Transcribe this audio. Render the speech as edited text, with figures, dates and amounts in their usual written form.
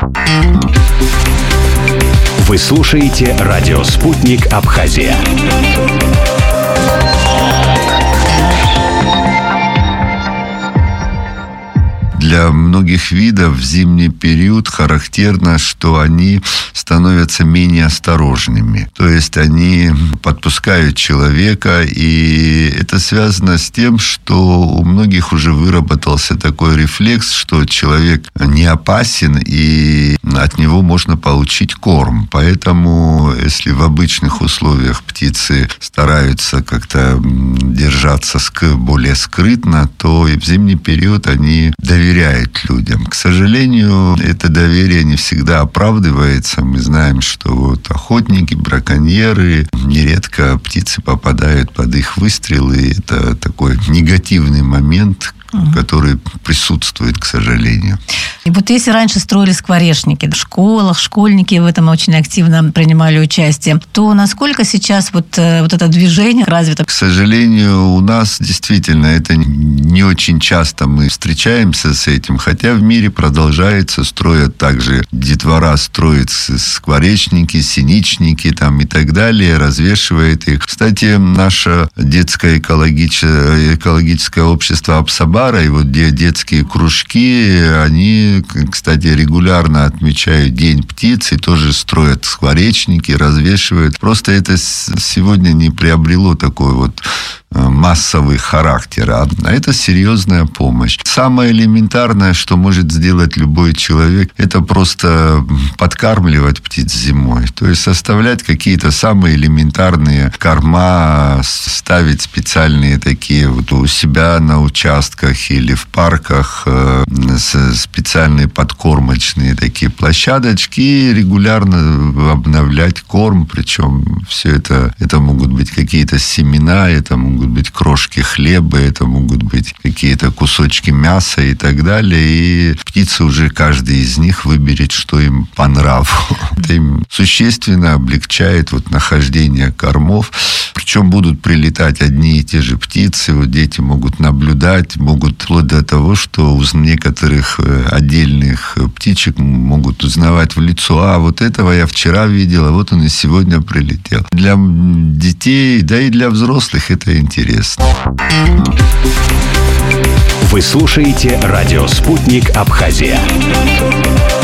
Вы слушаете радио «Спутник Абхазия». Для многих видов в зимний период характерно, что они становятся менее осторожными. То есть они подпускают человека, и это связано с тем, что у многих уже выработался такой рефлекс, что человек не опасен, и от него можно получить корм. Поэтому, если в обычных условиях птицы стараются как-то держаться более скрытно, то и в зимний период они доверяют людям. К сожалению, это доверие не всегда оправдывается. Мы знаем, что вот охотники, браконьеры, нередко птицы попадают под их выстрелы. Это такой негативный момент, который присутствует, к сожалению. И вот если раньше строили скворечники в школах, школьники в этом очень активно принимали участие, то насколько сейчас вот это движение развито? К сожалению, у нас действительно это не очень часто мы встречаемся с этим, хотя в мире продолжается, строят также, детвора строит скворечники, синичники там и так далее, развешивает их. Кстати, наше детское экологическое общество Апсабара и вот детские кружки, они, кстати, регулярно отмечают День птиц и тоже строят скворечники, развешивают. Просто это сегодня не приобрело такой вот массовый характер, а это серьезная помощь. Самое элементарное, что может сделать любой человек, это просто подкармливать птиц зимой. То есть составлять какие-то самые элементарные корма, ставить специальные такие вот у себя на участках или в парках специальные подкормочные такие площадочки и регулярно обновлять корм. Причем все это могут быть какие-то семена, это могут быть крошки хлеба, это могут быть какие-то кусочки мяса и так далее. И птицы уже, каждый из них выберет, что им по нраву. Это им существенно облегчает вот нахождение кормов. Причем будут прилетать одни и те же птицы. Вот дети могут наблюдать, могут вплоть до того, что у некоторых отдельных птичек могут узнавать в лицо: а вот этого я вчера видел, а вот он и сегодня прилетел. Для детей, да и для взрослых это интересно. Вы слушаете радио «Спутник Абхазия».